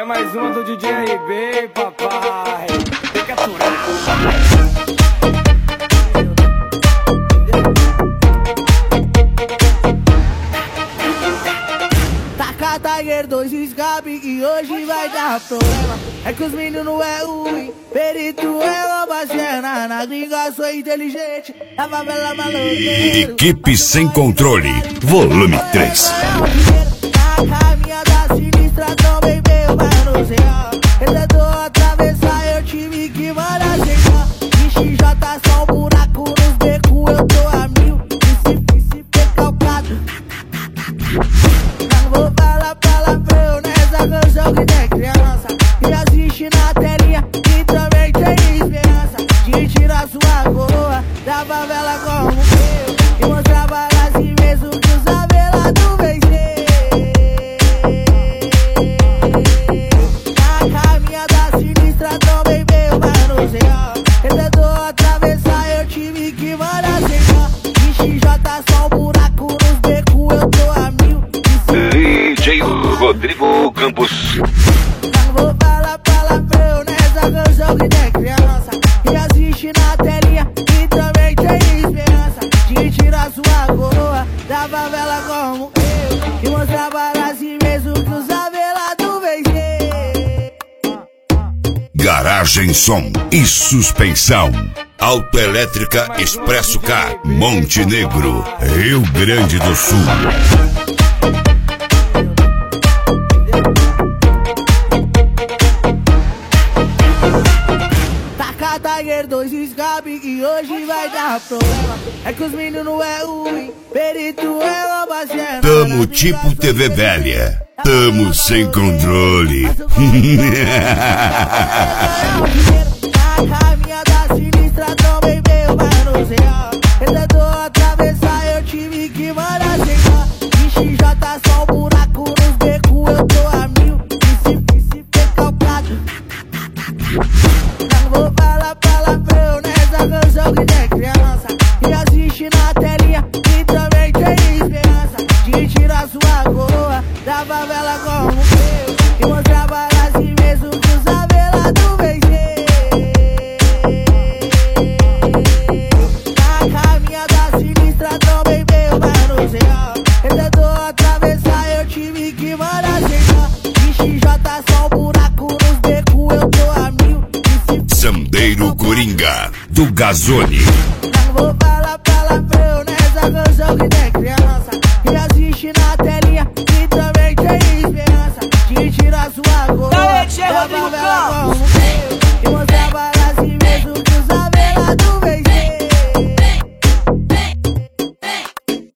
É mais uma do DJ RB, papai. Tem que aturar. Tiger 2 escape e hoje vai dar problema. É que os meninos é ruim, perito é uma cena. Na gringa sou inteligente, na favela maloqueiro. Equipe Sem Controle, volume 3. Na caminha da sinistra também veio manusear. Ele tentou atravessar, eu tive que mandar chegar. XJ só um buraco nos becos, eu tô a mil. E se calcado. Não vou falar palavrão nessa canção que tem criança e assiste na telinha e também tem esperança de tirar sua coroa da favela como eu e mostrar para si mesmo que os avelados vencer. Na caminha da sinistra também veio manusear. Ele tentou atravessar, eu tive que mandar chegar. XJ só um buraco nos becos, eu tô a mil. DJ Rodrigo Campos. Não vou falar palavrão nessa canção que tem criança e assiste na telinha e também tem esperança de tirar sua coroa da favela como eu e mostrar para si mesmo que os avelados vencer. Garagem Som e Suspensão. Autoelétrica Expresso K, Montenegro, Rio Grande do Sul. Tiger 2 escape e hoje vai dar problema. É que os meninos é ruim, perito é uma cena. Tamo tipo TV velha, tamo sem controle. Na caminha da sinistra também veio manusear. Ele tentou atravessar, eu tive que mandar chegar. XJ só um buraco nos becos, eu tô a mil. E se calcado. Não vou falar palavrão nessa canção que tem criança e assiste na telinha e também tem esperança de tirar sua coroa da favela como eu e mostrar para si mesmo que os avelados vencer. Na caminha da sinistra também veio manusear. Ele tentou atravessar, eu tive que mandar chegar. XJ só um buraco nos becos, eu tô a mil. Sandeiro Coringa, do Gazone. Não vou falar palavrão nessa canção que tem criança e assiste na telinha e também tem esperança de tirar sua coroa da favela como